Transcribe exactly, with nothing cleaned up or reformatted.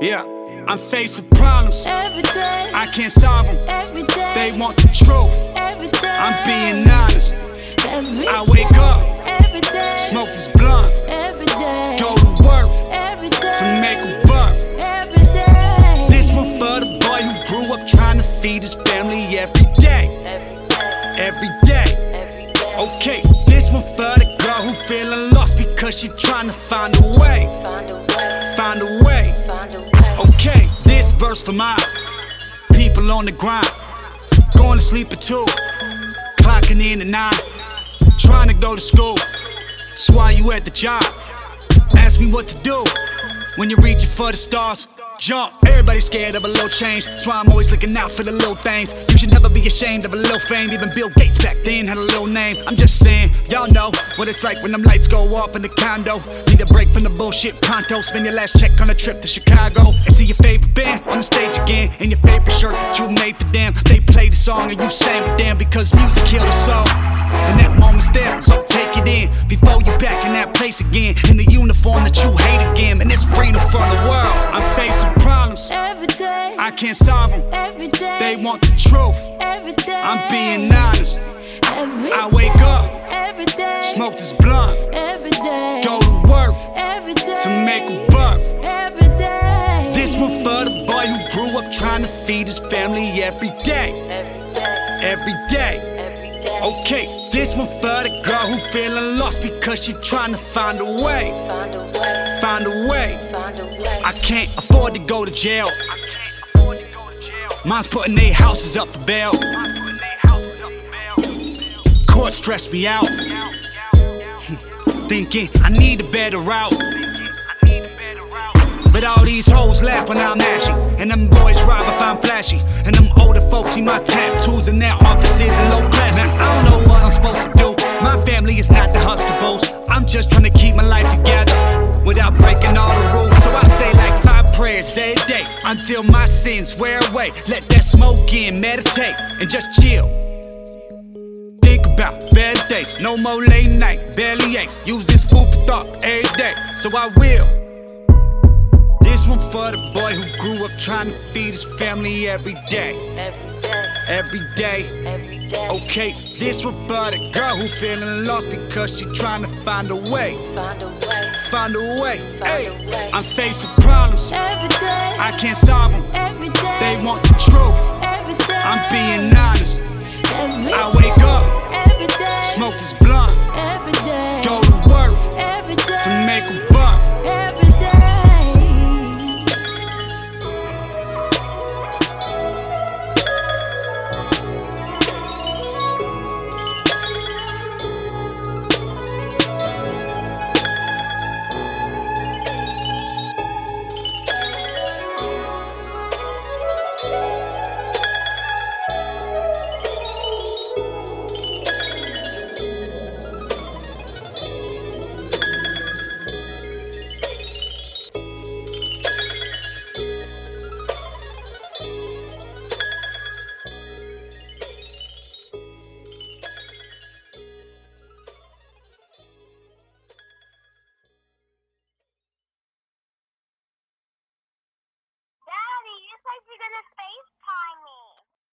Yeah, I'm facing problems every day. I can't solve them. Every day. They want the truth. Every day. I'm being honest. Every I wake up, every day. smoke this blunt, Every day. go to work Every day. to make a buck. Every day. This one for the boy who grew up trying to feed his family every day. Every day. Every day. Okay, this one for the girl who feeling lost because she trying to find a way. Find a way. Find a way. Find a way. Okay, this verse for my people on the grind, going to sleep at two, clocking in at nine, trying to go to school. That's why you at the job. Ask me what to do when you're reaching for the stars. Jump, everybody's scared of a little change. That's why I'm always looking out for the little things. You should never be ashamed of a little fame. Even Bill Gates back then had a little name. I'm just saying, y'all know what it's like when them lights go off in the condo. Need a break from the bullshit pronto. Spend your last check on a trip to Chicago and see your favorite band on the stage again. And your favorite shirt that you made for them. They played the song and you sang with them because music killed us all. And that moment's there, so take it in before you back in that place again, in the uniform that you hate again. And it's freedom for the world. I'm facing problems Every day. I can't solve them. Every day. They want the truth. Every day. I'm being honest. Every I wake up, every day. smoke this blunt, Every day. go to work Every day. to make a buck. Every day. This one for the boy who grew up trying to feed his family every day. Every day. Every day. Every day. Okay, this one for the girl who feeling lost because she trying to find a way. Find a way. Find a way. Find a way. I can't afford to go to jail. Mine's putting their houses up for bail. Court stressed me out. Thinking I need a better route. But all these hoes laugh when I'm ashy, and them boys rob if I'm flashy, and them older folks see my tattoos in their offices and low class. Now I don't know what I'm supposed to do. My family is not the Huxtables. I'm just trying to keep my life together without breaking all the rules. So I say like five prayers every day until my sins wear away. Let that smoke in, meditate, and just chill. Think about better days, no more late night, belly aches. Use this food for thought every day, so I will. This one for the boy who grew up trying to feed his family every day. Every day. Every day. Every day. Okay, this one for the girl who feeling lost because she trying to find a way. Find a way. Find a way. Find Hey, a way. I'm facing problems Every day. I can't solve them. Every day. They want the truth. Every day. I'm being honest. Every I wake up, Every day. smoke this blunt, Every day. go to work Every day. to make a buck. Every day. Daddy, you like you're gonna space